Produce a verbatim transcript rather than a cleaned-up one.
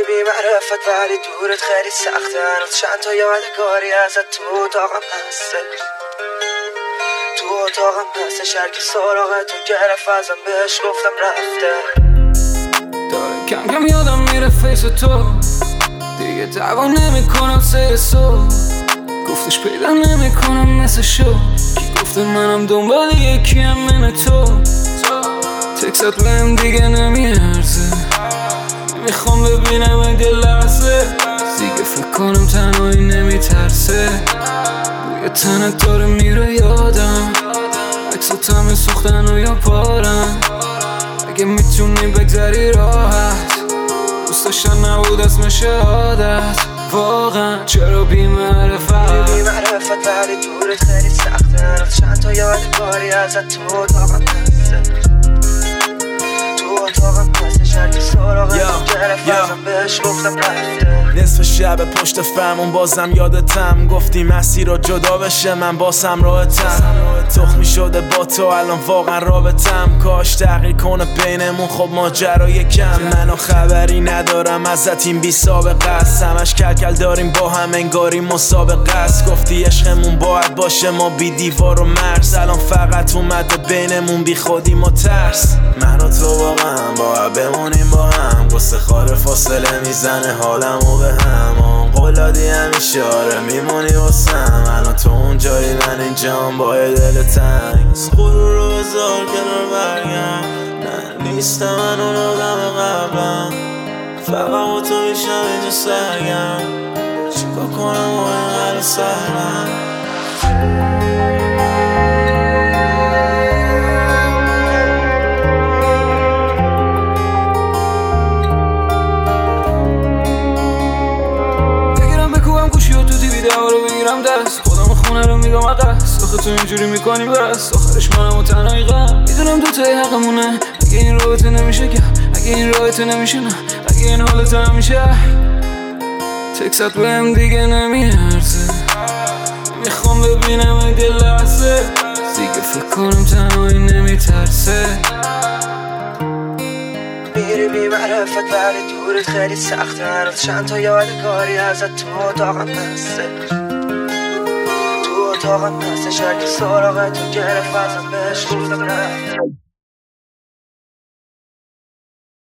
بی معرفت ولی دورت خیلی سخته. هنوز چند تا یادگاری ازت تو اتاقم هستش، تو اتاقم هستش. هر کی سراغتو گرفت ازم بهش گفتم رفته. داره کم کم یادم میره فیس تو، دیگه دعوا نمیکنم سر سو. گفتش پیدا نمیکنم مثل شو، کی گفته منم دنبال یکیم من تو. تکست بهم دیگه نمیارزه، نمیخوام ببینم اگه لحظه. دیگه فکر کنم تنهایی نمیترسه، بوی تنت داره میره یادم. عکسات همه سوختن و یا پارن، اگه میتونی بگذری راحت. دوست داشتن نبود اسم شهادت. واقعا چرا بی معرفت بی معرفت ولی دورت خیلی سخته. هنوز چند تا یادگاری ازت تو اتاقم هستش، تو اتاقم هستش. هر کی سراغتو گرفت ازم بهش گفتم رفته. نصف شب پشت فرمون بازم یادتم، گفتی مسیر رو جدا بشه من باسم راحتم. تخمی شده با تو الان واقعا رابطم، کاش تغییر کنه بینمون خب ماجرای کم. منو خبری ندارم ازت این بی سابقه است، همش کلکل داریم با هم انگاری مسابقه است. گفتی عشقمون باید باشه ما بی دیوار و مرز، الان فقط اومده بینمون بی خودی ما ترس. من و تو واقعا باید بمونیم با هم، قصه خاره فاصله میزنه حالمو به هم. قولادی همیشه آره میمونی واسم، الان تو اون جایی من اینجام با دل تنگ. غرور رو بذار کنار برگم، نه نیستم من اون آدم قبلم. فقط با تو میشم اینجا سرگم، چیکار کنم و اینقدر سرم. بگیرم دست خودم خونه رو میگم عقص. آخه تو اینجوری میکنی بس، آخرش منم و تنهایی غم. میدونم دوتایی حقمونه، اگه این رابطه نمیشه که، اگه این رابطه نمیشه نه، اگه این حالت نمیشه. تکست بهم دیگه نمیارزه، میخوام ببینم اگه لحظه. دیگه فکر کنم تنهایی نمیترسه. میری بی معرفت ولی دورت خیلی سخته. هنوز چند تا یادگاری ازت تو اتاقم هستش، تو اتاقم هستش. هر کی سراغتو گرفت ازم بهش گفتم رفته.